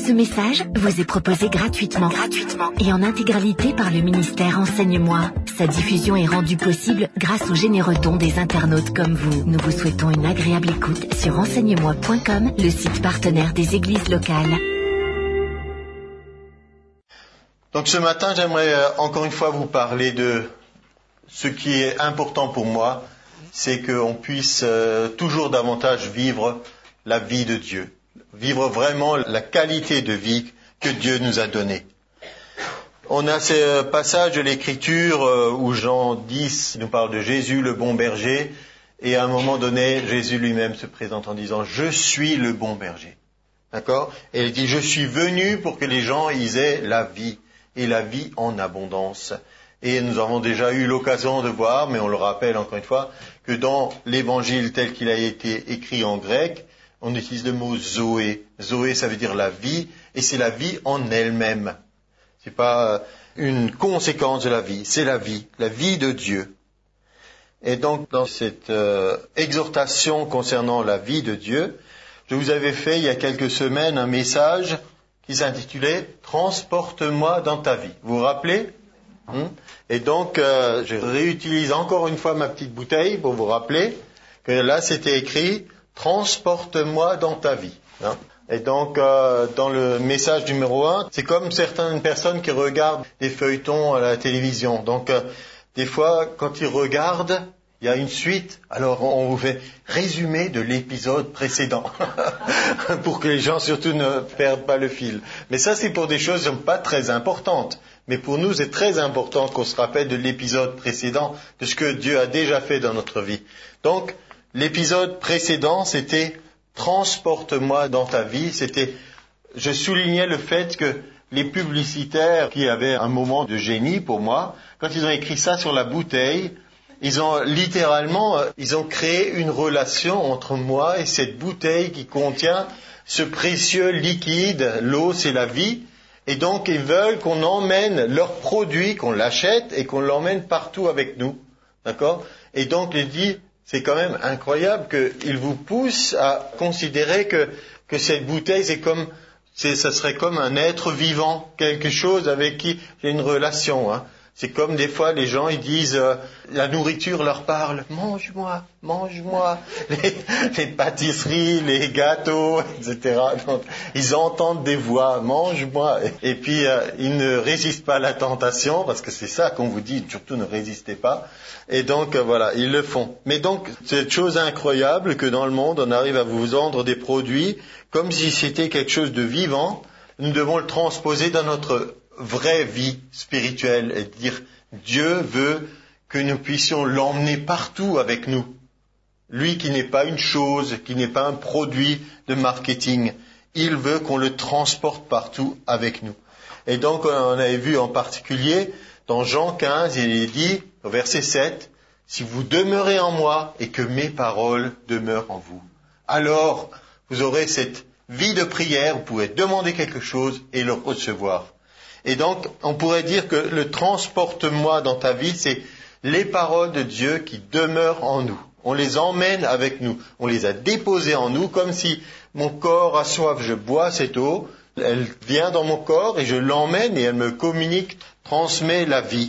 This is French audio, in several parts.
Ce message vous est proposé gratuitement et en intégralité par le ministère Enseigne-moi. Sa diffusion est rendue possible grâce aux généreux dons des internautes comme vous. Nous vous souhaitons une agréable écoute sur enseigne-moi.com, le site partenaire des églises locales. Donc ce matin, j'aimerais encore une fois vous parler de ce qui est important pour moi, c'est qu'on puisse toujours davantage vivre la vie de Dieu. Vivre vraiment la qualité de vie que Dieu nous a donnée. On a ce passage de l'Écriture où Jean 10 nous parle de Jésus, le bon berger, et à un moment donné, Jésus lui-même se présente en disant « Je suis le bon berger ». D'accord ? Et il dit « Je suis venu pour que les gens ils aient la vie, et la vie en abondance ». Et nous avons déjà eu l'occasion de voir, mais on le rappelle encore une fois, que dans l'Évangile tel qu'il a été écrit en grec, on utilise le mot Zoé. Zoé, ça veut dire la vie, et c'est la vie en elle-même. C'est pas une conséquence de la vie, c'est la vie de Dieu. Et donc, dans cette exhortation concernant la vie de Dieu, je vous avais fait il y a quelques semaines un message qui s'intitulait « Transporte-moi dans ta vie ». Vous vous rappelez ? Et donc, je réutilise encore une fois ma petite bouteille pour vous rappeler que là, c'était écrit « Transporte-moi dans ta vie ». Et donc, dans le message numéro 1, c'est comme certaines personnes qui regardent des feuilletons à la télévision. Donc, des fois, quand ils regardent, il y a une suite, alors on vous fait résumé de l'épisode précédent, pour que les gens surtout ne perdent pas le fil. Mais ça, c'est pour des choses pas très importantes. Mais pour nous, c'est très important qu'on se rappelle de l'épisode précédent, de ce que Dieu a déjà fait dans notre vie. Donc, l'épisode précédent, c'était « Transporte-moi dans ta vie ». Je soulignais le fait que les publicitaires qui avaient un moment de génie pour moi, quand ils ont écrit ça sur la bouteille, ils ont créé une relation entre moi et cette bouteille qui contient ce précieux liquide. L'eau, c'est la vie. Et donc, ils veulent qu'on emmène leurs produits, qu'on l'achète et qu'on l'emmène partout avec nous. D'accord ? Et donc, il dit, c'est quand même incroyable qu'ils vous poussent à considérer que cette bouteille, ça serait comme un être vivant, quelque chose avec qui j'ai une relation. C'est comme des fois les gens ils disent la nourriture leur parle, mange-moi, mange-moi, les pâtisseries, les gâteaux, etc. Donc, ils entendent des voix, mange-moi, et puis ils ne résistent pas à la tentation parce que c'est ça qu'on vous dit, surtout ne résistez pas. Et donc voilà, ils le font. Mais donc c'est une chose incroyable que dans le monde on arrive à vous vendre des produits comme si c'était quelque chose de vivant. Nous devons le transposer dans notre vraie vie spirituelle et dire Dieu veut que nous puissions l'emmener partout avec nous. Lui qui n'est pas une chose, qui n'est pas un produit de marketing, il veut qu'on le transporte partout avec nous. Et donc on avait vu en particulier dans Jean 15, il est dit au verset 7, si vous demeurez en moi et que mes paroles demeurent en vous, alors vous aurez cette vie de prière, vous pourrez demander quelque chose et le recevoir. Et donc, on pourrait dire que le transporte-moi dans ta vie, c'est les paroles de Dieu qui demeurent en nous. On les emmène avec nous. On les a déposées en nous comme si mon corps a soif, je bois cette eau, elle vient dans mon corps et je l'emmène et elle me communique, transmet la vie.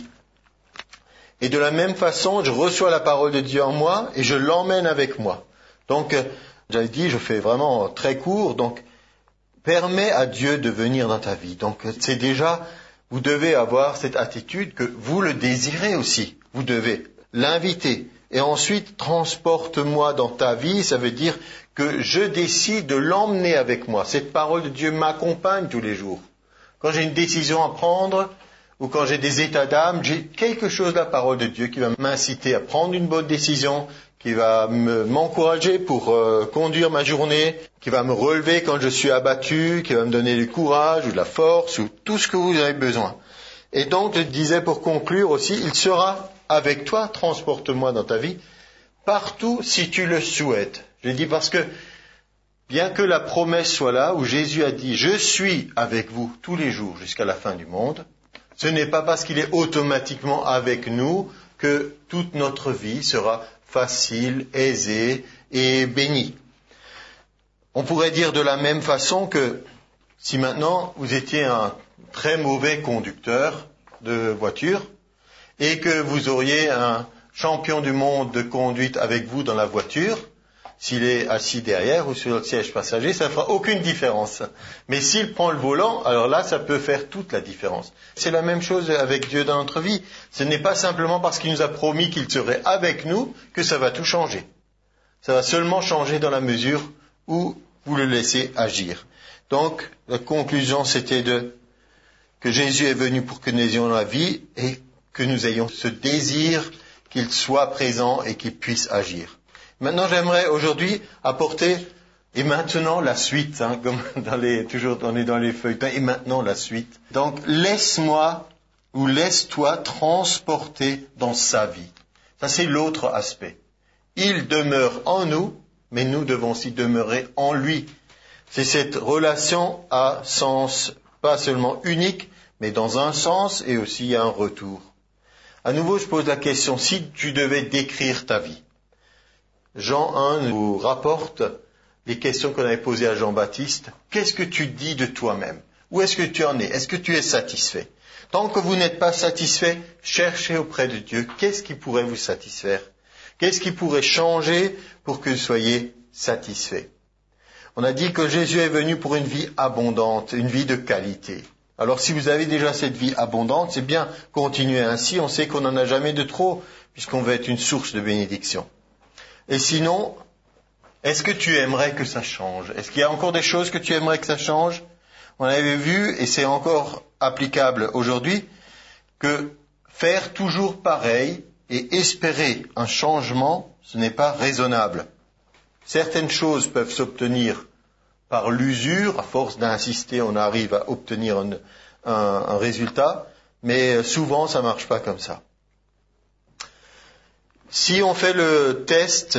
Et de la même façon, je reçois la parole de Dieu en moi et je l'emmène avec moi. Donc, j'avais dit, je fais vraiment très court, donc, permets à Dieu de venir dans ta vie. Donc c'est déjà, vous devez avoir cette attitude que vous le désirez aussi. Vous devez l'inviter. Et ensuite, transporte-moi dans ta vie, ça veut dire que je décide de l'emmener avec moi. Cette parole de Dieu m'accompagne tous les jours. Quand j'ai une décision à prendre, ou quand j'ai des états d'âme, j'ai quelque chose de la parole de Dieu qui va m'inciter à prendre une bonne décision, qui va m'encourager pour conduire ma journée, qui va me relever quand je suis abattu, qui va me donner du courage ou de la force ou tout ce que vous avez besoin. Et donc, je disais pour conclure aussi, il sera avec toi, transporte-moi dans ta vie, partout si tu le souhaites. Je dis parce que, bien que la promesse soit là, où Jésus a dit « Je suis avec vous tous les jours jusqu'à la fin du monde », ce n'est pas parce qu'il est automatiquement avec nous que toute notre vie sera facile, aisée et bénie. On pourrait dire de la même façon que Si maintenant vous étiez un très mauvais conducteur de voiture et que vous auriez un champion du monde de conduite avec vous dans la voiture, s'il est assis derrière ou sur le siège passager, ça ne fera aucune différence. Mais s'il prend le volant, alors là, ça peut faire toute la différence. C'est la même chose avec Dieu dans notre vie. Ce n'est pas simplement parce qu'il nous a promis qu'il serait avec nous que ça va tout changer. Ça va seulement changer dans la mesure où vous le laissez agir. Donc, la conclusion, c'était que Jésus est venu pour que nous ayons la vie et que nous ayons ce désir qu'il soit présent et qu'il puisse agir. Maintenant, j'aimerais aujourd'hui apporter, et maintenant la suite, comme toujours on est dans les feuilletons, et maintenant la suite. Donc, laisse-moi ou laisse-toi transporter dans sa vie. Ça, c'est l'autre aspect. Il demeure en nous, mais nous devons aussi demeurer en lui. C'est cette relation à sens pas seulement unique, mais dans un sens et aussi un retour. À nouveau, je pose la question, si tu devais décrire ta vie, Jean 1 nous rapporte les questions qu'on avait posées à Jean-Baptiste. Qu'est-ce que tu dis de toi-même? Où est-ce que tu en es? Est-ce que tu es satisfait? Tant que vous n'êtes pas satisfait, cherchez auprès de Dieu. Qu'est-ce qui pourrait vous satisfaire? Qu'est-ce qui pourrait changer pour que vous soyez satisfait? On a dit que Jésus est venu pour une vie abondante, une vie de qualité. Alors si vous avez déjà cette vie abondante, c'est bien continuer ainsi. On sait qu'on n'en a jamais de trop, puisqu'on veut être une source de bénédiction. Et sinon, est-ce que tu aimerais que ça change? Est-ce qu'il y a encore des choses que tu aimerais que ça change? On avait vu, et c'est encore applicable aujourd'hui, que faire toujours pareil et espérer un changement, ce n'est pas raisonnable. Certaines choses peuvent s'obtenir par l'usure, à force d'insister, on arrive à obtenir un résultat, mais souvent ça ne marche pas comme ça. Si on fait le test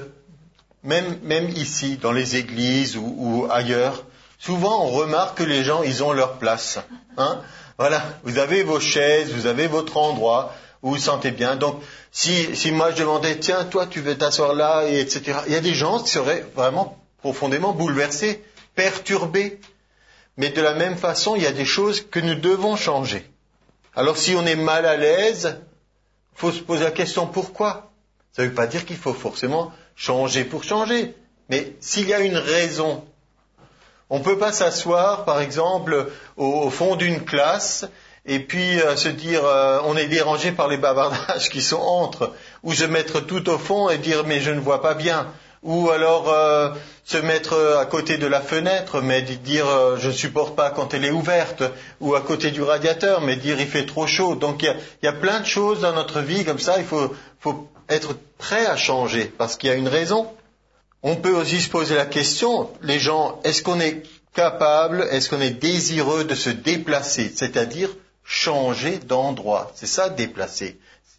même ici, dans les églises ou ailleurs, souvent on remarque que les gens, ils ont leur place. Voilà, vous avez vos chaises, vous avez votre endroit où vous vous sentez bien. Donc, si moi je demandais, tiens, toi tu veux t'asseoir là, et etc. Il y a des gens qui seraient vraiment profondément bouleversés, perturbés. Mais de la même façon, il y a des choses que nous devons changer. Alors si on est mal à l'aise, il faut se poser la question pourquoi. Ça ne veut pas dire qu'il faut forcément changer pour changer. Mais s'il y a une raison, on ne peut pas s'asseoir, par exemple, au fond d'une classe et puis se dire on est dérangé par les bavardages qui sont entre, ou se mettre tout au fond et dire mais je ne vois pas bien, ou alors se mettre à côté de la fenêtre mais dire je ne supporte pas quand elle est ouverte, ou à côté du radiateur mais dire il fait trop chaud. Donc il y a plein de choses dans notre vie comme ça, il faut être prêt à changer parce qu'il y a une raison. On peut aussi se poser la question, les gens, est-ce qu'on est capable, est-ce qu'on est désireux de se déplacer, c'est-à-dire changer d'endroit. C'est ça, déplacer.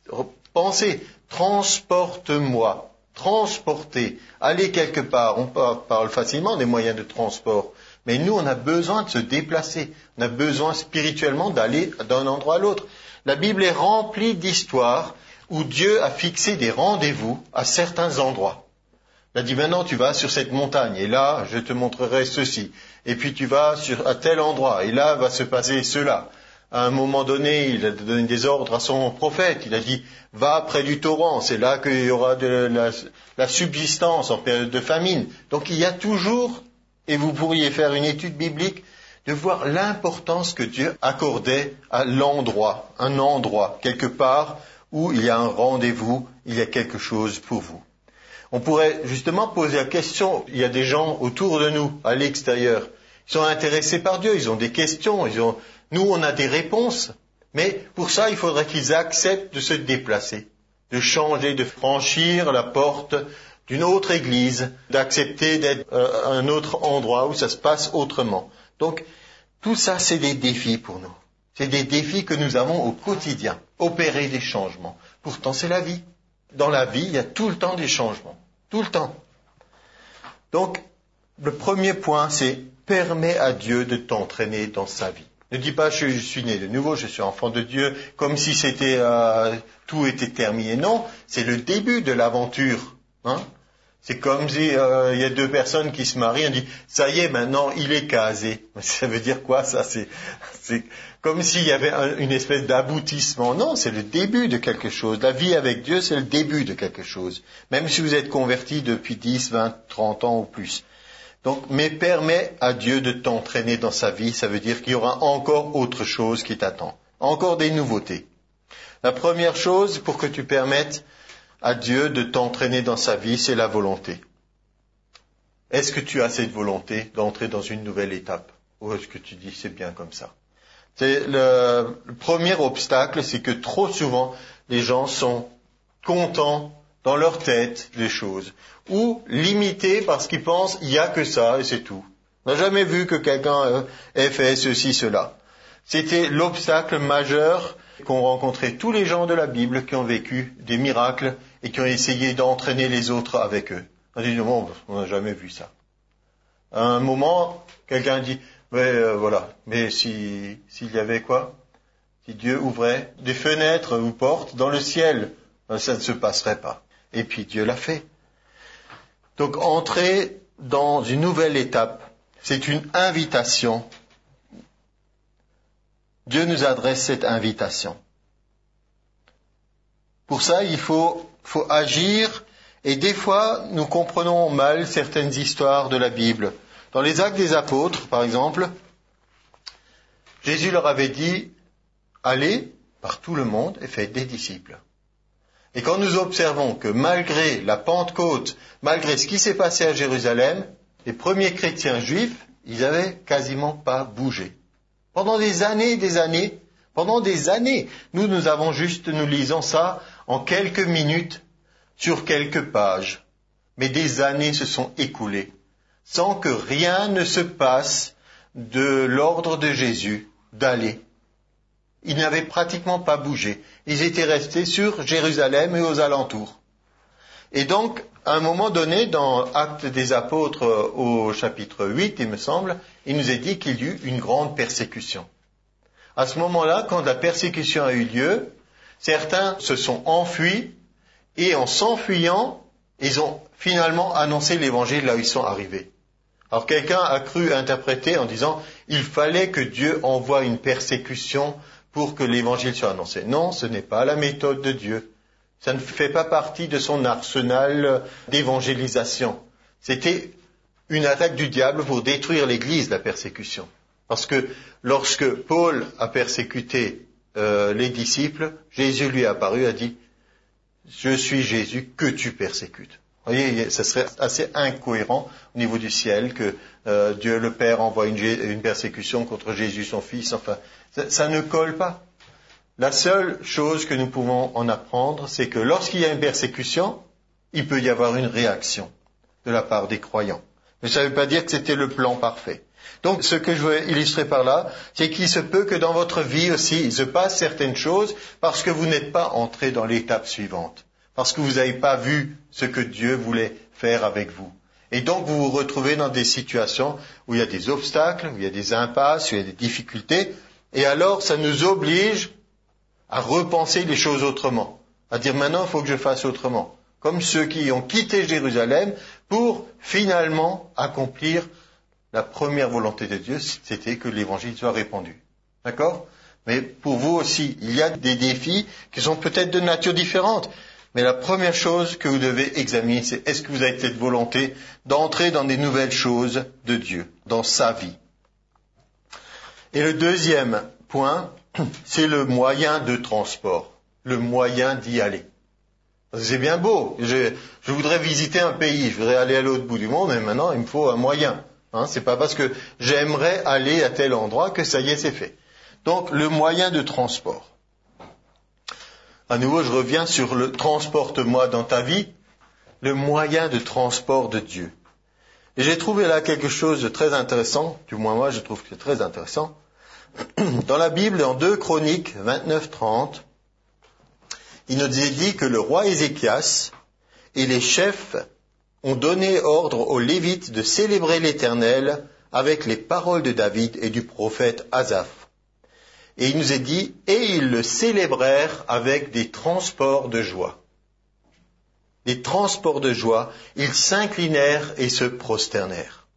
Pensez, transporte-moi, transporter, aller quelque part. On parle facilement des moyens de transport, mais nous, on a besoin de se déplacer. On a besoin spirituellement d'aller d'un endroit à l'autre. La Bible est remplie d'histoires où Dieu a fixé des rendez-vous à certains endroits. Il a dit maintenant tu vas sur cette montagne et là je te montrerai ceci. Et puis tu vas à tel endroit et là va se passer cela. À un moment donné, il a donné des ordres à son prophète. Il a dit va près du torrent, c'est là qu'il y aura de la subsistance en période de famine. Donc il y a toujours, et vous pourriez faire une étude biblique, de voir l'importance que Dieu accordait à l'endroit, un endroit, quelque part où il y a un rendez-vous, il y a quelque chose pour vous. On pourrait justement poser la question, il y a des gens autour de nous, à l'extérieur, ils sont intéressés par Dieu, ils ont des questions, nous on a des réponses, mais pour ça il faudrait qu'ils acceptent de se déplacer, de changer, de franchir la porte d'une autre église, d'accepter d'être à un autre endroit où ça se passe autrement. Donc tout ça c'est des défis pour nous, c'est des défis que nous avons au quotidien, opérer des changements. Pourtant c'est la vie. Dans la vie, il y a tout le temps des changements. Tout le temps. Donc, le premier point, c'est permets à Dieu de t'entraîner dans sa vie. Ne dis pas je suis né de nouveau, je suis enfant de Dieu, comme si tout était terminé. Non, c'est le début de l'aventure. C'est comme si y a deux personnes qui se marient, on dit ça y est, maintenant il est casé. Ça veut dire quoi ça? C'est comme s'il y avait une espèce d'aboutissement. Non, c'est le début de quelque chose. La vie avec Dieu, c'est le début de quelque chose. Même si vous êtes converti depuis 10, 20, 30 ans ou plus. Donc, mais permets à Dieu de t'entraîner dans sa vie, ça veut dire qu'il y aura encore autre chose qui t'attend. Encore des nouveautés. La première chose pour que tu permettes à Dieu de t'entraîner dans sa vie, c'est la volonté. Est-ce que tu as cette volonté d'entrer dans une nouvelle étape? Ou est-ce que tu dis c'est bien comme ça? C'est le premier obstacle, c'est que trop souvent, les gens sont contents dans leur tête des choses, ou limités parce qu'ils pensent il n'y a que ça et c'est tout. On n'a jamais vu que quelqu'un ait fait ceci, cela. C'était l'obstacle majeur qu'ont rencontré tous les gens de la Bible qui ont vécu des miracles et qui ont essayé d'entraîner les autres avec eux. On dit bon, on n'a jamais vu ça. À un moment, quelqu'un dit voilà, mais s'il y avait quoi? Si Dieu ouvrait des fenêtres ou portes dans le ciel, ça ne se passerait pas. Et puis Dieu l'a fait. Donc entrer dans une nouvelle étape, c'est une invitation. Dieu nous adresse cette invitation. Pour ça, il faut agir, et des fois, nous comprenons mal certaines histoires de la Bible. Dans les Actes des Apôtres, par exemple, Jésus leur avait dit, allez par tout le monde et faites des disciples. Et quand nous observons que malgré la Pentecôte, malgré ce qui s'est passé à Jérusalem, les premiers chrétiens juifs, ils n'avaient quasiment pas bougé. Pendant des années, nous lisons ça en quelques minutes, sur quelques pages. Mais des années se sont écoulées, sans que rien ne se passe de l'ordre de Jésus d'aller. Ils n'avaient pratiquement pas bougé. Ils étaient restés sur Jérusalem et aux alentours. Et donc, à un moment donné, dans Actes des Apôtres au chapitre 8, il me semble, il nous est dit qu'il y eut une grande persécution. À ce moment-là, quand la persécution a eu lieu, certains se sont enfuis et en s'enfuyant, ils ont finalement annoncé l'évangile là où ils sont arrivés. Alors quelqu'un a cru interpréter en disant il fallait que Dieu envoie une persécution pour que l'évangile soit annoncé. Non, ce n'est pas la méthode de Dieu. Ça ne fait pas partie de son arsenal d'évangélisation. C'était une attaque du diable pour détruire l'Église, la persécution. Parce que lorsque Paul a persécuté les disciples, Jésus lui est apparu et a dit « Je suis Jésus que tu persécutes ». Vous voyez, ça serait assez incohérent au niveau du ciel que Dieu le Père envoie une persécution contre Jésus son Fils. Enfin, ça ne colle pas. La seule chose que nous pouvons en apprendre, c'est que lorsqu'il y a une persécution, il peut y avoir une réaction de la part des croyants. Mais ça ne veut pas dire que c'était le plan parfait. Donc, ce que je veux illustrer par là, c'est qu'il se peut que dans votre vie aussi, il se passe certaines choses parce que vous n'êtes pas entré dans l'étape suivante. Parce que vous n'avez pas vu ce que Dieu voulait faire avec vous. Et donc, vous vous retrouvez dans des situations où il y a des obstacles, où il y a des impasses, où il y a des difficultés. Et alors, ça nous oblige à repenser les choses autrement. À dire, maintenant, il faut que je fasse autrement. Comme ceux qui ont quitté Jérusalem pour finalement accomplir la première volonté de Dieu, c'était que l'évangile soit répandu. D'accord? Mais pour vous aussi, il y a des défis qui sont peut-être de nature différente. Mais la première chose que vous devez examiner, c'est est-ce que vous avez cette volonté d'entrer dans des nouvelles choses de Dieu, dans sa vie. Et le deuxième point, c'est le moyen de transport, le moyen d'y aller. C'est bien beau, je voudrais visiter un pays, je voudrais aller à l'autre bout du monde, mais maintenant il me faut un moyen. C'est pas parce que j'aimerais aller à tel endroit que ça y est, c'est fait. Donc le moyen de transport. À nouveau, je reviens sur le transporte-moi dans ta vie, le moyen de transport de Dieu. Et j'ai trouvé là quelque chose de très intéressant, du moins moi je trouve que c'est très intéressant. Dans la Bible, en 2 Chroniques 29-30, il nous est dit que le roi Ézéchias et les chefs ont donné ordre aux Lévites de célébrer l'Éternel avec les paroles de David et du prophète Asaph. Et il nous est dit, et ils le célébrèrent avec des transports de joie. des transports de joie, ils s'inclinèrent et se prosternèrent.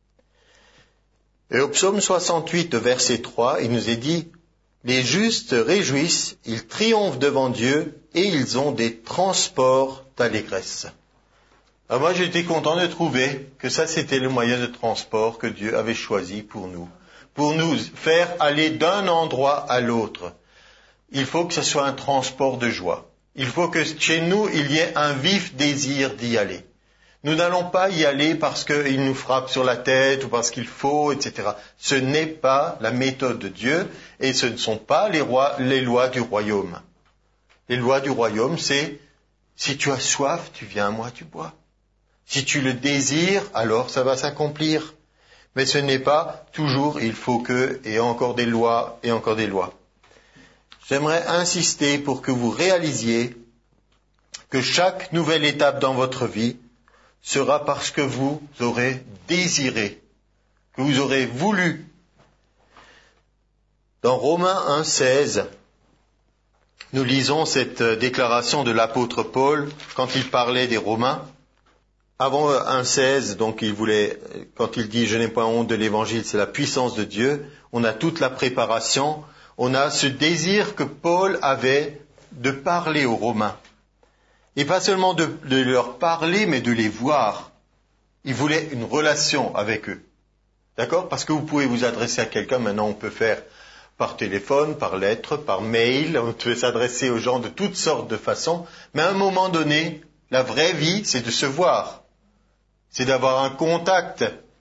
Et au psaume 68, verset 3, il nous est dit, les justes réjouissent, ils triomphent devant Dieu et ils ont des transports d'allégresse. Alors moi j'étais content de trouver que ça c'était le moyen de transport que Dieu avait choisi pour nous faire aller d'un endroit à l'autre. Il faut que ce soit un transport de joie. Il faut que chez nous il y ait un vif désir d'y aller. Nous n'allons pas y aller parce qu'il nous frappe sur la tête ou parce qu'il faut, etc. Ce n'est pas la méthode de Dieu et ce ne sont pas les lois du royaume. Les lois du royaume, c'est si tu as soif, tu viens à moi, tu bois. Si tu le désires, alors ça va s'accomplir. Mais ce n'est pas toujours il faut que, et encore des lois, et encore des lois. J'aimerais insister pour que vous réalisiez que chaque nouvelle étape dans votre vie sera parce que vous aurez désiré, que vous aurez voulu. Dans Romains 1,16, nous lisons cette déclaration de l'apôtre Paul quand il parlait des Romains. Avant 1,16, donc quand il dit « Je n'ai point honte de l'évangile, c'est la puissance de Dieu », on a toute la préparation, on a ce désir que Paul avait de parler aux Romains. Et pas seulement de leur parler, mais de les voir. Il voulait une relation avec eux. D'accord ? Parce que vous pouvez vous adresser à quelqu'un, maintenant on peut faire par téléphone, par lettre, par mail, on peut s'adresser aux gens de toutes sortes de façons, mais à un moment donné, la vraie vie, c'est de se voir. C'est d'avoir un contact.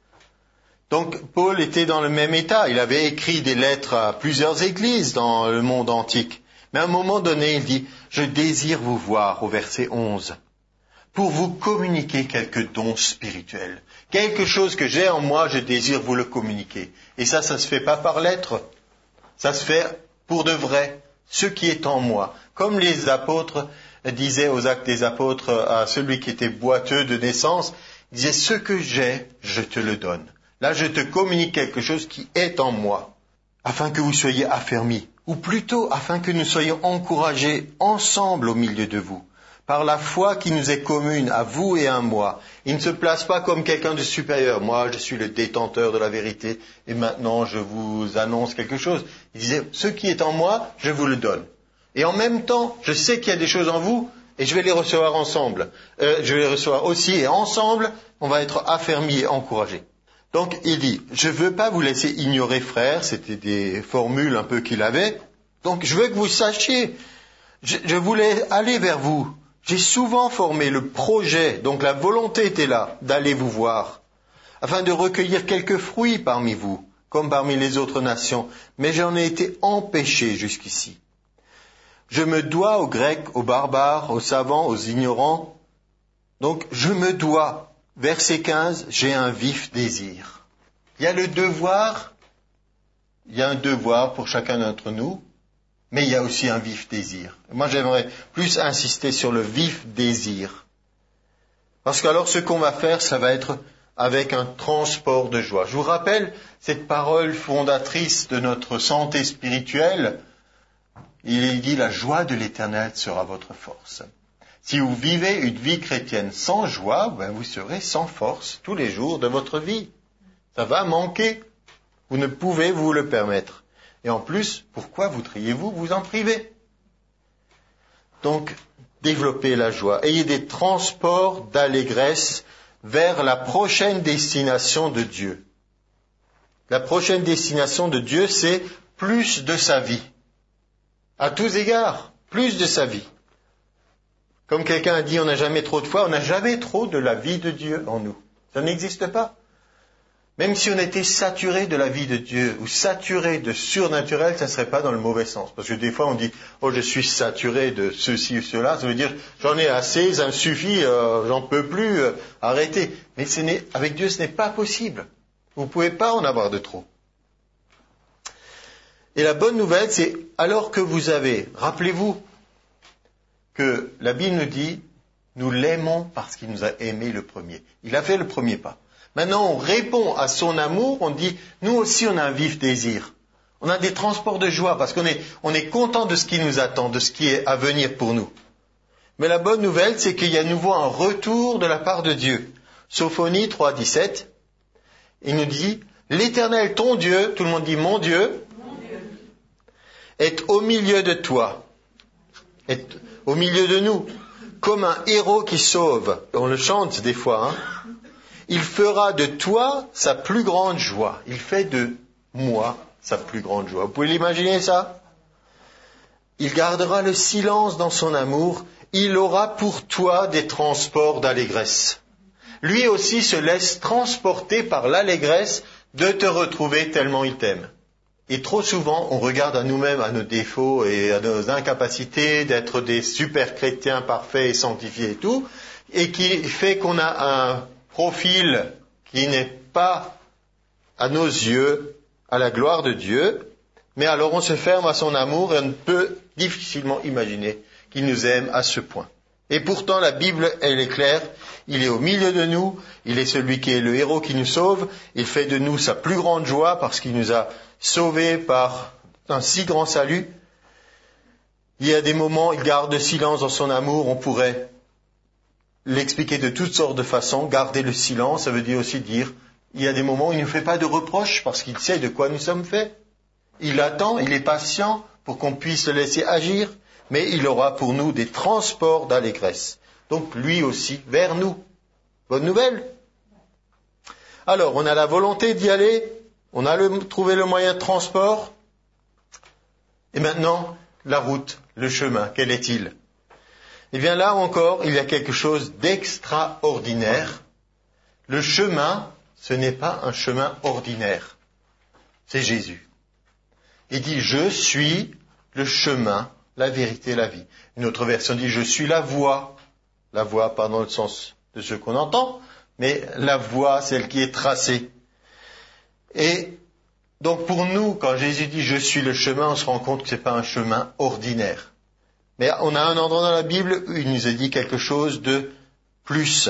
Donc Paul était dans le même état. Il avait écrit des lettres à plusieurs églises dans le monde antique. Mais à un moment donné, il dit « Je désire vous voir » au verset 11, pour vous communiquer quelques dons spirituels. Quelque chose que j'ai en moi, je désire vous le communiquer. Et ça se fait pas par lettre. Ça se fait pour de vrai. Ce qui est en moi. Comme les apôtres disaient aux Actes des Apôtres à celui qui était boiteux de naissance, il disait « Ce que j'ai, je te le donne. Là, je te communique quelque chose qui est en moi, afin que vous soyez affermis, ou plutôt afin que nous soyons encouragés ensemble au milieu de vous, par la foi qui nous est commune à vous et à moi. Il ne se place pas comme quelqu'un de supérieur. Moi, je suis le détenteur de la vérité, et maintenant je vous annonce quelque chose. Il disait « Ce qui est en moi, je vous le donne. Et en même temps, je sais qu'il y a des choses en vous, et je vais les recevoir ensemble. Je vais les recevoir aussi, et ensemble, on va être affermis et encouragés. » Donc, il dit, je ne veux pas vous laisser ignorer, frères, c'était des formules un peu qu'il avait. Donc, je veux que vous sachiez, je voulais aller vers vous. J'ai souvent formé le projet, donc la volonté était là, d'aller vous voir, afin de recueillir quelques fruits parmi vous, comme parmi les autres nations, mais j'en ai été empêché jusqu'ici. Je me dois aux Grecs, aux barbares, aux savants, aux ignorants. Donc, je me dois. Verset 15, j'ai un vif désir. Il y a le devoir, il y a un devoir pour chacun d'entre nous, mais il y a aussi un vif désir. Moi, j'aimerais plus insister sur le vif désir. Parce qu'alors, ce qu'on va faire, ça va être avec un transport de joie. Je vous rappelle cette parole fondatrice de notre santé spirituelle. Il dit, la joie de l'Éternel sera votre force. Si vous vivez une vie chrétienne sans joie, vous serez sans force tous les jours de votre vie. Ça va manquer. Vous ne pouvez vous le permettre. Et en plus, pourquoi voudriez-vous vous en priver ? Donc, développez la joie. Ayez des transports d'allégresse vers la prochaine destination de Dieu. La prochaine destination de Dieu, c'est plus de sa vie. À tous égards, plus de sa vie. Comme quelqu'un a dit, on n'a jamais trop de foi, on n'a jamais trop de la vie de Dieu en nous. Ça n'existe pas. Même si on était saturé de la vie de Dieu ou saturé de surnaturel, ça ne serait pas dans le mauvais sens. Parce que des fois on dit, oh je suis saturé de ceci ou cela, ça veut dire j'en ai assez, ça me suffit, j'en peux plus, arrêtez. Mais avec Dieu ce n'est pas possible. Vous ne pouvez pas en avoir de trop. Et la bonne nouvelle, c'est alors que vous avez, rappelez-vous, que la Bible nous dit, nous l'aimons parce qu'il nous a aimés le premier. Il a fait le premier pas. Maintenant, on répond à son amour, on dit, nous aussi on a un vif désir. On a des transports de joie parce qu'on est content de ce qui nous attend, de ce qui est à venir pour nous. Mais la bonne nouvelle, c'est qu'il y a à nouveau un retour de la part de Dieu. Sophonie 3,17, il nous dit, l'Éternel, ton Dieu, tout le monde dit mon Dieu, est au milieu de toi, est au milieu de nous, comme un héros qui sauve. On le chante des fois, hein. Il fera de toi sa plus grande joie. Il fait de moi sa plus grande joie. Vous pouvez l'imaginer ça? Il gardera le silence dans son amour. Il aura pour toi des transports d'allégresse. Lui aussi se laisse transporter par l'allégresse de te retrouver tellement il t'aime. Et trop souvent, on regarde à nous-mêmes, à nos défauts et à nos incapacités d'être des super chrétiens parfaits et sanctifiés et tout, et qui fait qu'on a un profil qui n'est pas, à nos yeux, à la gloire de Dieu, mais alors on se ferme à son amour et on peut difficilement imaginer qu'il nous aime à ce point. Et pourtant, la Bible, elle est claire, il est au milieu de nous, il est celui qui est le héros qui nous sauve, il fait de nous sa plus grande joie parce qu'il nous a sauvés par un si grand salut. Il y a des moments, il garde le silence dans son amour, on pourrait l'expliquer de toutes sortes de façons. Garder le silence, ça veut dire aussi dire, il y a des moments où il ne nous fait pas de reproches parce qu'il sait de quoi nous sommes faits. Il attend, il est patient pour qu'on puisse le laisser agir, mais il aura pour nous des transports d'allégresse. Donc lui aussi, vers nous. Bonne nouvelle. Alors, on a la volonté d'y aller, on a trouvé le moyen de transport, et maintenant, la route, le chemin, quel est-il? Eh bien là encore, il y a quelque chose d'extraordinaire. Le chemin, ce n'est pas un chemin ordinaire. C'est Jésus. Il dit, je suis le chemin, la vérité, la vie. Une autre version dit, je suis la voie. La voie, pas dans le sens de ce qu'on entend, mais la voie, celle qui est tracée. Et donc pour nous, quand Jésus dit, je suis le chemin, on se rend compte que ce n'est pas un chemin ordinaire. Mais on a un endroit dans la Bible où il nous a dit quelque chose de plus.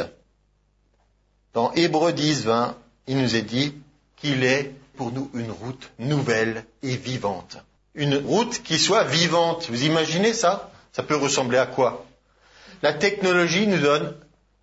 Dans Hébreux 10, 20, il nous est dit qu'il est pour nous une route nouvelle et vivante. Une route qui soit vivante. Vous imaginez ça? Ça peut ressembler à quoi? La technologie nous donne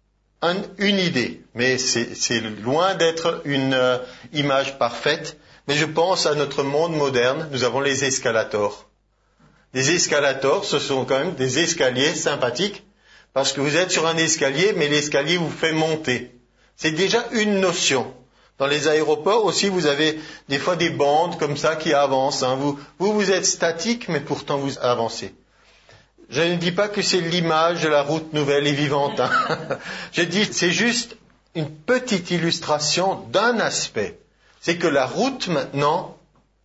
une idée, mais c'est loin d'être une image parfaite. Mais je pense à notre monde moderne, nous avons les escalators. Les escalators, ce sont quand même des escaliers sympathiques, parce que vous êtes sur un escalier, mais l'escalier vous fait monter. C'est déjà une notion. Dans les aéroports aussi, vous avez des fois des bandes comme ça qui avancent. Hein. Vous êtes statique, mais pourtant vous avancez. Je ne dis pas que c'est l'image de la route nouvelle et vivante. Hein. Je dis c'est juste une petite illustration d'un aspect. C'est que la route maintenant,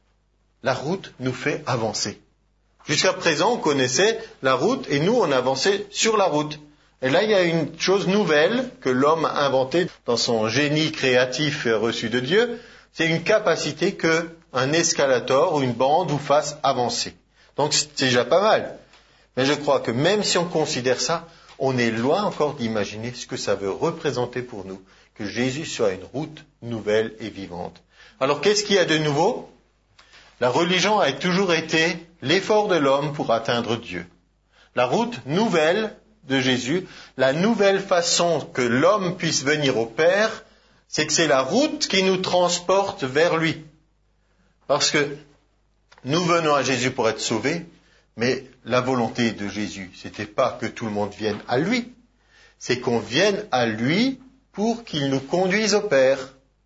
la route nous fait avancer. Jusqu'à présent, on connaissait la route et nous, on avançait sur la route. Et là, il y a une chose nouvelle que l'homme a inventée dans son génie créatif reçu de Dieu. C'est une capacité qu'un escalator ou une bande vous fasse avancer. Donc, c'est déjà pas mal. Mais je crois que même si on considère ça, on est loin encore d'imaginer ce que ça veut représenter pour nous, que Jésus soit une route nouvelle et vivante. Alors, qu'est-ce qu'il y a de nouveau? La religion a toujours été l'effort de l'homme pour atteindre Dieu. La route nouvelle de Jésus, la nouvelle façon que l'homme puisse venir au Père, c'est que c'est la route qui nous transporte vers lui. Parce que nous venons à Jésus pour être sauvés, mais la volonté de Jésus, c'était pas que tout le monde vienne à lui, c'est qu'on vienne à lui pour qu'il nous conduise au Père.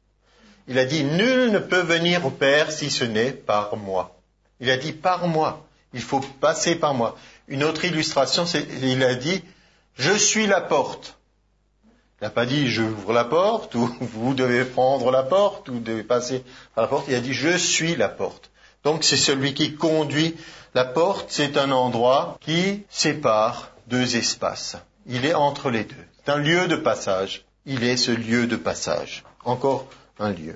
Il a dit, nul ne peut venir au Père si ce n'est par moi. Il a dit, par moi. Il faut passer par moi. Une autre illustration, il a dit, je suis la porte. Il n'a pas dit, je ouvre la porte, ou vous devez prendre la porte, ou vous devez passer par la porte. Il a dit, je suis la porte. Donc c'est celui qui conduit. La porte, c'est un endroit qui sépare deux espaces. Il est entre les deux. C'est un lieu de passage. Il est ce lieu de passage. Encore un lieu.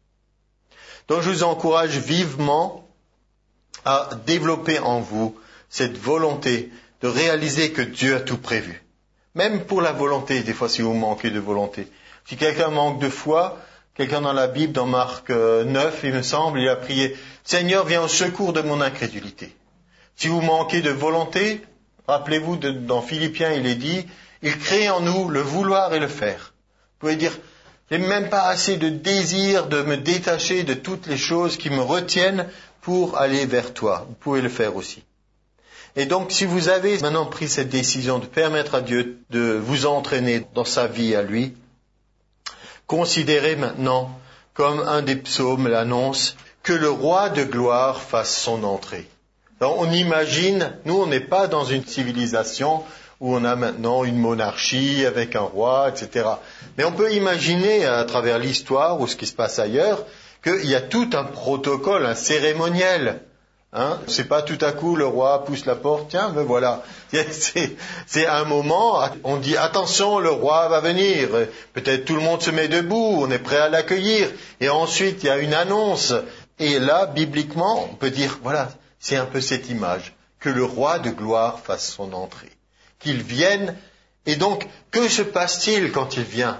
Donc je vous encourage vivement à développer en vous cette volonté de réaliser que Dieu a tout prévu. Même pour la volonté, des fois si vous manquez de volonté. Si quelqu'un manque de foi, quelqu'un dans la Bible, dans Marc 9, il me semble, il a prié, Seigneur, viens au secours de mon incrédulité. Si vous manquez de volonté, Rappelez-vous, dans Philippiens, il est dit, il crée en nous le vouloir et le faire. Vous pouvez dire, j'ai même pas assez de désir de me détacher de toutes les choses qui me retiennent pour aller vers toi. Vous pouvez le faire aussi. Et donc, si vous avez maintenant pris cette décision de permettre à Dieu de vous entraîner dans sa vie à lui, considérez maintenant, comme un des psaumes l'annonce, que le roi de gloire fasse son entrée. Alors, on imagine, nous on n'est pas dans une civilisation où on a maintenant une monarchie avec un roi, etc. Mais on peut imaginer à travers l'histoire ou ce qui se passe ailleurs qu'il y a tout un protocole, un cérémoniel. C'est pas tout à coup le roi pousse la porte, tiens, mais voilà. C'est un moment, on dit attention, le roi va venir. Peut-être tout le monde se met debout, on est prêt à l'accueillir. Et ensuite, il y a une annonce. Et là, bibliquement, on peut dire, voilà, c'est un peu cette image, que le roi de gloire fasse son entrée. Qu'il vienne. Et donc, que se passe-t-il quand il vient?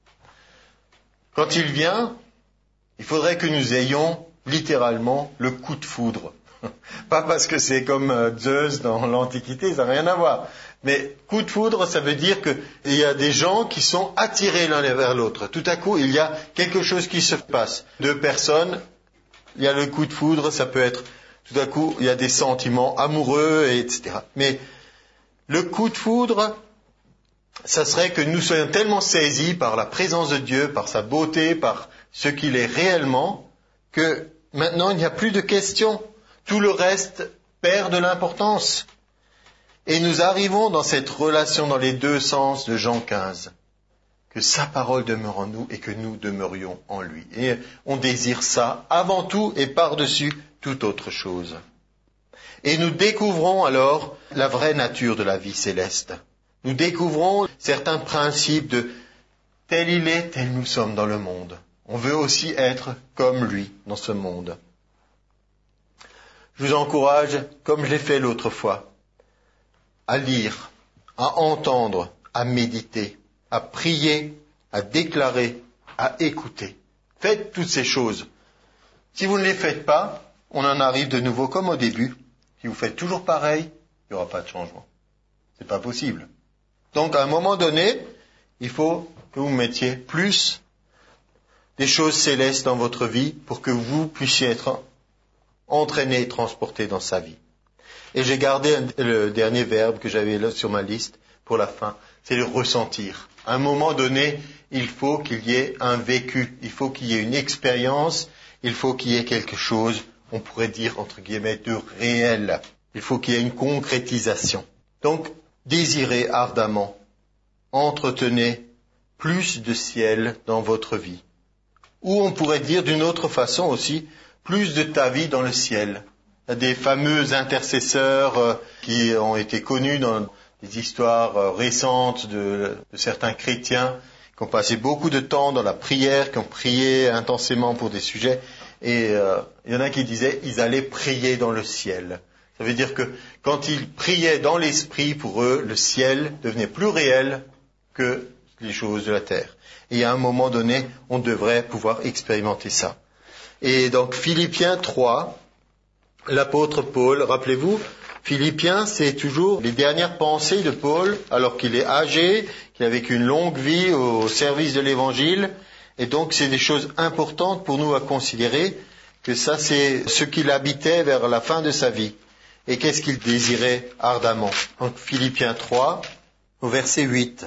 Quand il vient, il faudrait que nous ayons littéralement le coup de foudre. Pas parce que c'est comme Zeus dans l'Antiquité, ça n'a rien à voir. Mais coup de foudre, ça veut dire qu'il y a des gens qui sont attirés l'un vers l'autre. Tout à coup, il y a quelque chose qui se passe. Deux personnes, il y a le coup de foudre, ça peut être, tout à coup, il y a des sentiments amoureux, etc. Mais le coup de foudre, ça serait que nous soyons tellement saisis par la présence de Dieu, par sa beauté, par ce qu'il est réellement, que maintenant, il n'y a plus de questions. Tout le reste perd de l'importance. Et nous arrivons dans cette relation dans les deux sens de Jean 15. Que sa parole demeure en nous et que nous demeurions en lui. Et on désire ça avant tout et par-dessus toute autre chose. Et nous découvrons alors la vraie nature de la vie céleste. Nous découvrons certains principes de tel il est, tel nous sommes dans le monde. On veut aussi être comme lui dans ce monde. Je vous encourage, comme je l'ai fait l'autre fois, à lire, à entendre, à méditer, à prier, à déclarer, à écouter. Faites toutes ces choses. Si vous ne les faites pas, on en arrive de nouveau comme au début. Si vous faites toujours pareil, il n'y aura pas de changement. C'est pas possible. Donc, à un moment donné, il faut que vous mettiez plus des choses célestes dans votre vie pour que vous puissiez être entraîné et transporté dans sa vie. Et j'ai gardé le dernier verbe que j'avais là sur ma liste pour la fin, c'est le ressentir. À un moment donné, il faut qu'il y ait un vécu, il faut qu'il y ait une expérience, il faut qu'il y ait quelque chose, on pourrait dire entre guillemets, de réel. Il faut qu'il y ait une concrétisation. Donc, désirez ardemment, entretenez plus de ciel dans votre vie. Ou on pourrait dire d'une autre façon aussi, plus de ta vie dans le ciel. Il y a des fameux intercesseurs qui ont été connus dans des histoires récentes de certains chrétiens qui ont passé beaucoup de temps dans la prière, qui ont prié intensément pour des sujets. Et il y en a qui disaient ils allaient prier dans le ciel. Ça veut dire que quand ils priaient dans l'esprit, pour eux, le ciel devenait plus réel que les choses de la terre. Et à un moment donné, on devrait pouvoir expérimenter ça. Et donc, Philippiens 3, l'apôtre Paul, rappelez-vous, Philippiens, c'est toujours les dernières pensées de Paul, alors qu'il est âgé, qu'il a vécu une longue vie au service de l'Évangile. Et donc, c'est des choses importantes pour nous à considérer, que ça, c'est ce qu'il habitait vers la fin de sa vie. Et qu'est-ce qu'il désirait ardemment. Donc, Philippiens 3, au verset 8.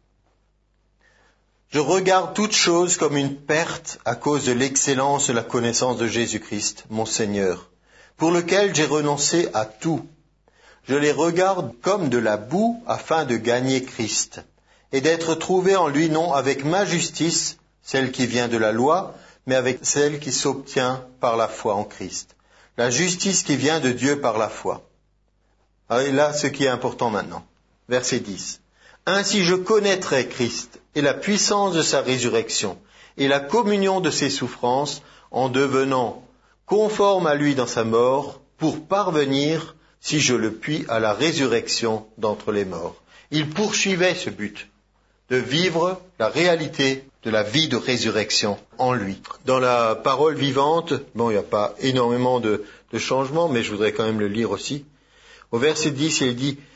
Je regarde toutes choses comme une perte à cause de l'excellence de la connaissance de Jésus-Christ, mon Seigneur, pour lequel j'ai renoncé à tout. Je les regarde comme de la boue afin de gagner Christ, et d'être trouvé en lui non avec ma justice, celle qui vient de la loi, mais avec celle qui s'obtient par la foi en Christ. La justice qui vient de Dieu par la foi. Et là, ce qui est important maintenant. Verset 10. Ainsi je connaîtrai Christ et la puissance de sa résurrection et la communion de ses souffrances en devenant conforme à lui dans sa mort pour parvenir, si je le puis, à la résurrection d'entre les morts. Il poursuivait ce but, de vivre la réalité de la vie de résurrection en lui. Dans la parole vivante, il n'y a pas énormément de changements, mais je voudrais quand même le lire aussi. Au verset 10, il dit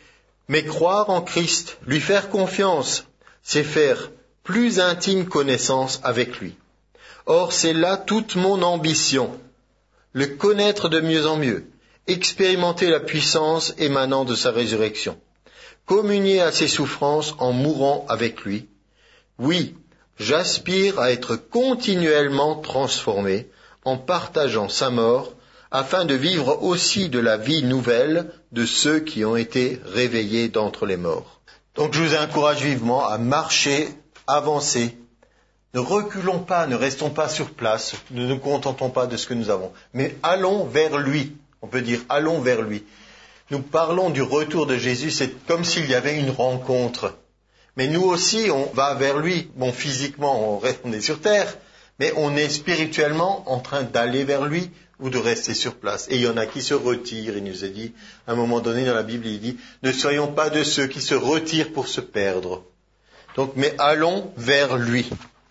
Mais croire en Christ, lui faire confiance, c'est faire plus intime connaissance avec lui. Or, c'est là toute mon ambition, le connaître de mieux en mieux, expérimenter la puissance émanant de sa résurrection, communier à ses souffrances en mourant avec lui. Oui, j'aspire à être continuellement transformé en partageant sa mort, afin de vivre aussi de la vie nouvelle de ceux qui ont été réveillés d'entre les morts. Donc je vous encourage vivement à marcher, avancer. Ne reculons pas, ne restons pas sur place, ne nous contentons pas de ce que nous avons, mais allons vers lui. On peut dire allons vers lui. Nous parlons du retour de Jésus, c'est comme s'il y avait une rencontre. Mais nous aussi, on va vers lui. Bon, physiquement, on est sur terre, mais on est spirituellement en train d'aller vers lui ou de rester sur place. Et il y en a qui se retirent. Il nous est dit, à un moment donné dans la Bible, il dit, ne soyons pas de ceux qui se retirent pour se perdre. Donc, mais allons vers lui.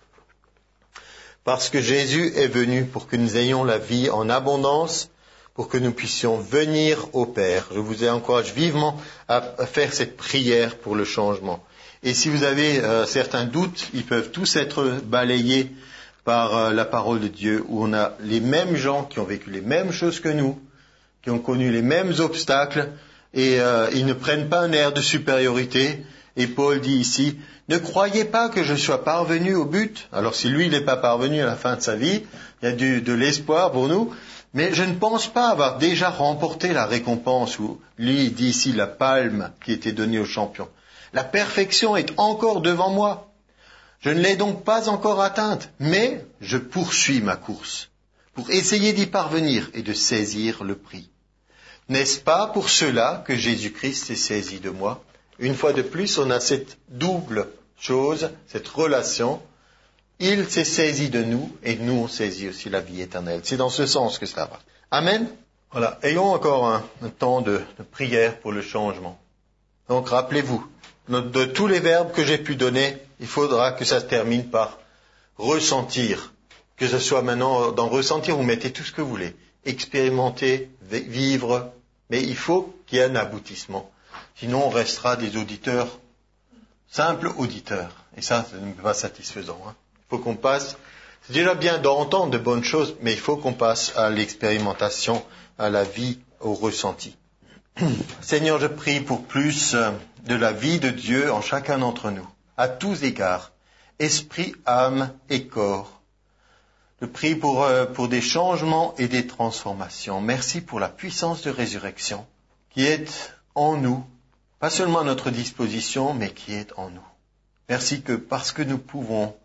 Parce que Jésus est venu pour que nous ayons la vie en abondance, pour que nous puissions venir au Père. Je vous encourage vivement à faire cette prière pour le changement. Et si vous avez certains doutes, ils peuvent tous être balayés par la parole de Dieu, où on a les mêmes gens qui ont vécu les mêmes choses que nous, qui ont connu les mêmes obstacles, et ils ne prennent pas un air de supériorité. Et Paul dit ici, ne croyez pas que je sois parvenu au but. Alors si lui, il n'est pas parvenu à la fin de sa vie, il y a de l'espoir pour nous, mais je ne pense pas avoir déjà remporté la récompense, où lui il dit ici la palme qui était donnée aux champions. La perfection est encore devant moi. Je ne l'ai donc pas encore atteinte, mais je poursuis ma course pour essayer d'y parvenir et de saisir le prix. N'est-ce pas pour cela que Jésus-Christ s'est saisi de moi? Une fois de plus, on a cette double chose, cette relation. Il s'est saisi de nous et nous on saisit aussi la vie éternelle. C'est dans ce sens que cela va. Amen. Voilà. Ayons encore un temps de prière pour le changement. Donc rappelez-vous, de tous les verbes que j'ai pu donner, il faudra que ça se termine par ressentir. Que ce soit maintenant dans ressentir, vous mettez tout ce que vous voulez. Expérimenter, vivre, mais il faut qu'il y ait un aboutissement. Sinon, on restera des auditeurs, simples auditeurs. Et ça n'est pas satisfaisant. Il faut qu'on passe. C'est déjà bien d'entendre de bonnes choses, mais il faut qu'on passe à l'expérimentation, à la vie, au ressenti. Seigneur, je prie pour plus de la vie de Dieu en chacun d'entre nous, à tous égards, esprit, âme et corps. Je prie pour des changements et des transformations. Merci pour la puissance de résurrection qui est en nous, pas seulement à notre disposition, mais qui est en nous. Merci que parce que nous pouvons,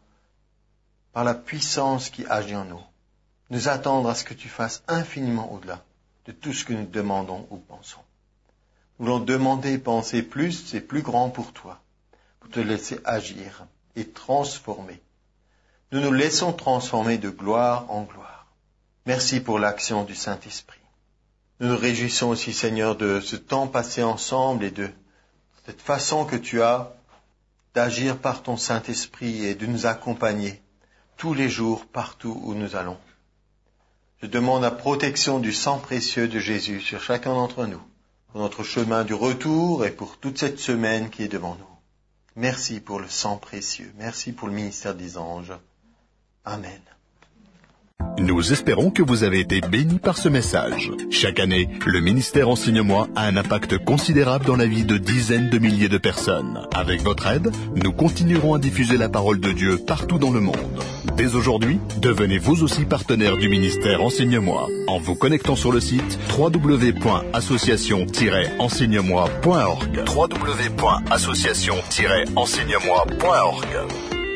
par la puissance qui agit en nous, nous attendre à ce que tu fasses infiniment au-delà de tout ce que nous demandons ou pensons. Nous voulons demander et penser plus, c'est plus grand pour toi, pour te laisser agir et transformer. Nous nous laissons transformer de gloire en gloire. Merci pour l'action du Saint-Esprit. Nous nous réjouissons aussi, Seigneur, de ce temps passé ensemble et de cette façon que tu as d'agir par ton Saint-Esprit et de nous accompagner tous les jours, partout où nous allons. Je demande la protection du sang précieux de Jésus sur chacun d'entre nous, pour notre chemin du retour et pour toute cette semaine qui est devant nous. Merci pour le sang précieux. Merci pour le ministère des anges. Amen. Nous espérons que vous avez été bénis par ce message. Chaque année, le ministère Enseigne-moi a un impact considérable dans la vie de dizaines de milliers de personnes. Avec votre aide, nous continuerons à diffuser la parole de Dieu partout dans le monde. Dès aujourd'hui, devenez vous aussi partenaire du ministère Enseigne-moi en vous connectant sur le site www.association-enseignemoi.org. www.association-enseignemoi.org.